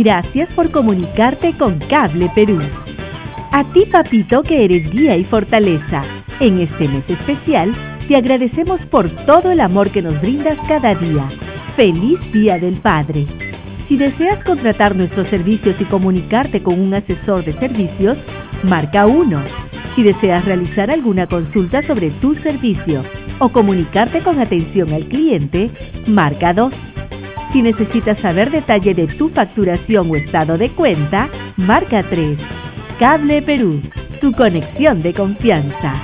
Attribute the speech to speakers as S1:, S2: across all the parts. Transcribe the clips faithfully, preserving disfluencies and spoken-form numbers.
S1: Gracias por comunicarte con Cable Perú. A ti, papito, que eres guía y fortaleza, en este mes especial te agradecemos por todo el amor que nos brindas cada día. ¡Feliz Día del Padre! Si deseas contratar nuestros servicios y comunicarte con un asesor de servicios, marca uno. Si deseas realizar alguna consulta sobre tu servicio o comunicarte con atención al cliente, marca dos. Si necesitas saber detalle de tu facturación o estado de cuenta, marca tres. Cable Perú, tu conexión de confianza.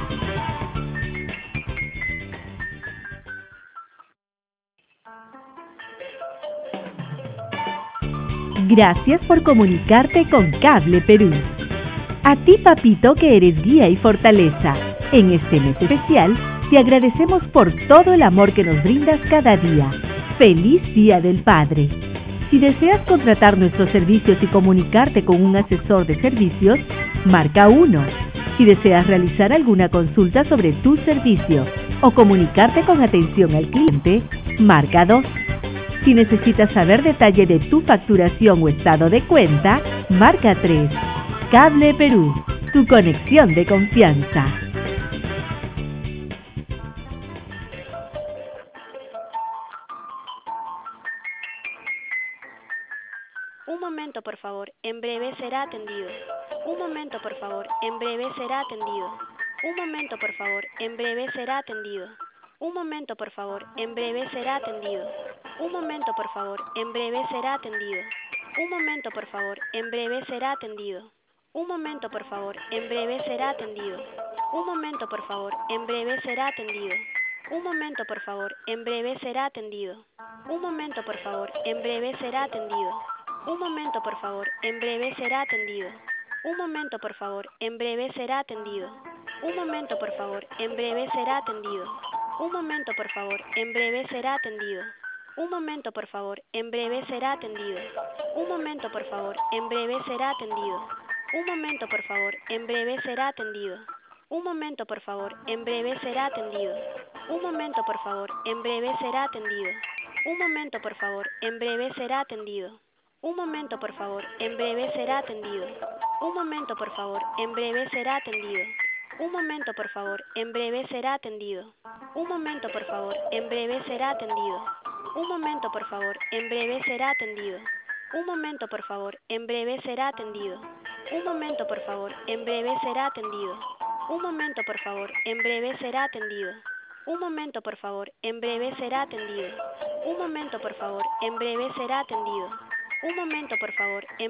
S1: Gracias por comunicarte con Cable Perú. A ti, papito, que eres guía y fortaleza, en este mes especial te agradecemos por todo el amor que nos brindas cada día. ¡Feliz Día del Padre! Si deseas contratar nuestros servicios y comunicarte con un asesor de servicios, marca uno. Si deseas realizar alguna consulta sobre tu servicio o comunicarte con atención al cliente, marca dos. Si necesitas saber detalle de tu facturación o estado de cuenta, marca tres. Cable Perú, tu conexión de confianza.
S2: Un momento, por favor, en breve será atendido. Un momento, por favor, en breve será atendido. Un momento, por favor, en breve será atendido. Un momento, por favor, en breve será atendido. Un momento, por favor, en breve será atendido. Un momento, por favor, en breve será atendido. Un momento, por favor, en breve será atendido. Un momento, por favor, en breve será atendido. Un momento, por favor, en breve será atendido. Un momento, por favor, en breve será atendido. Un momento, por favor, en breve será atendido. Un momento, por favor, en breve será atendido. Un momento, por favor, en breve será atendido. Un momento, por favor, en breve será atendido. Un momento, por favor, en breve será atendido. Un momento, por favor, en breve será atendido. Un momento, por favor, en breve será atendido. Un momento, por favor, en breve será atendido. Un momento, por favor, en breve será atendido. Un momento, por favor, en breve será atendido. Un momento, por favor, en breve será atendido. Un momento, por favor, en breve será atendido. Un momento, por favor, en breve será atendido. Un momento, por favor, en breve será atendido. Un momento, por favor, en breve será atendido. Un momento, por favor, en breve será atendido. Un momento, por favor, en breve será atendido. Un momento, por favor, en breve será atendido. Un momento, por favor, en breve será atendido. Un momento, por favor, en breve será atendido. Un momento, por favor, en